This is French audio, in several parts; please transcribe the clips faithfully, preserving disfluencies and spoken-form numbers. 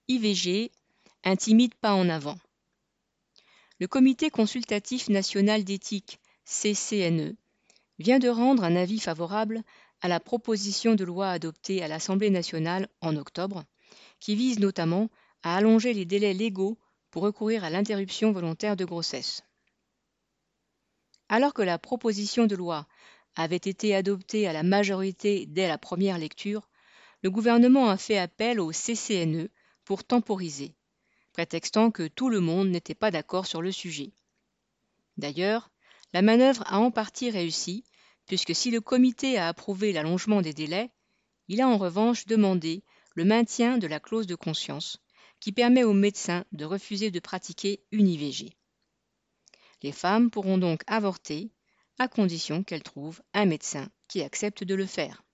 I V G, un timide pas en avant. Le Comité consultatif national d'éthique, C C N E, vient de rendre un avis favorable à la proposition de loi adoptée à l'Assemblée nationale en octobre, qui vise notamment à allonger les délais légaux pour recourir à l'interruption volontaire de grossesse. Alors que la proposition de loi avait été adoptée à la majorité dès la première lecture, le gouvernement a fait appel au C C N E pour temporiser, prétextant que tout le monde n'était pas d'accord sur le sujet. D'ailleurs, la manœuvre a en partie réussi, puisque si le comité a approuvé l'allongement des délais, il a en revanche demandé le maintien de la clause de conscience, qui permet aux médecins de refuser de pratiquer une I V G. Les femmes pourront donc avorter, à condition qu'elles trouvent un médecin qui accepte de le faire.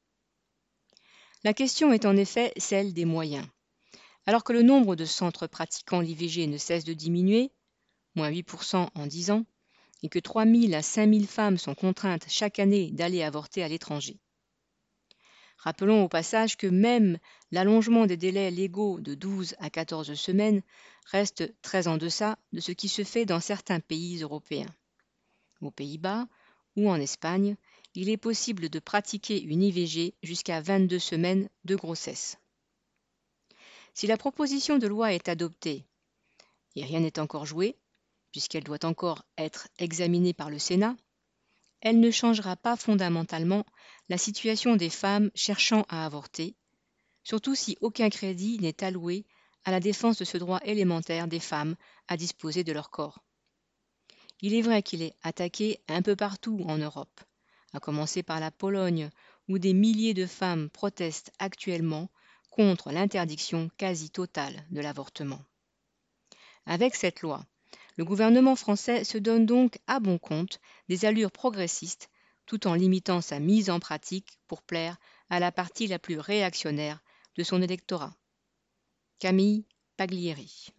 La question est en effet celle des moyens. Alors que le nombre de centres pratiquant l'I V G ne cesse de diminuer, moins huit pour cent en dix ans, et que trois mille à cinq mille femmes sont contraintes chaque année d'aller avorter à l'étranger. Rappelons au passage que même l'allongement des délais légaux de douze à quatorze semaines reste très en deçà de ce qui se fait dans certains pays européens. Aux Pays-Bas ou en Espagne, il est possible de pratiquer une I V G jusqu'à vingt-deux semaines de grossesse. Si la proposition de loi est adoptée, et rien n'est encore joué, puisqu'elle doit encore être examinée par le Sénat, elle ne changera pas fondamentalement la situation des femmes cherchant à avorter, surtout si aucun crédit n'est alloué à la défense de ce droit élémentaire des femmes à disposer de leur corps. Il est vrai qu'il est attaqué un peu partout en Europe, à commencer par la Pologne, où des milliers de femmes protestent actuellement contre l'interdiction quasi totale de l'avortement. Avec cette loi, le gouvernement français se donne donc à bon compte des allures progressistes tout en limitant sa mise en pratique pour plaire à la partie la plus réactionnaire de son électorat. Camille Paglieri.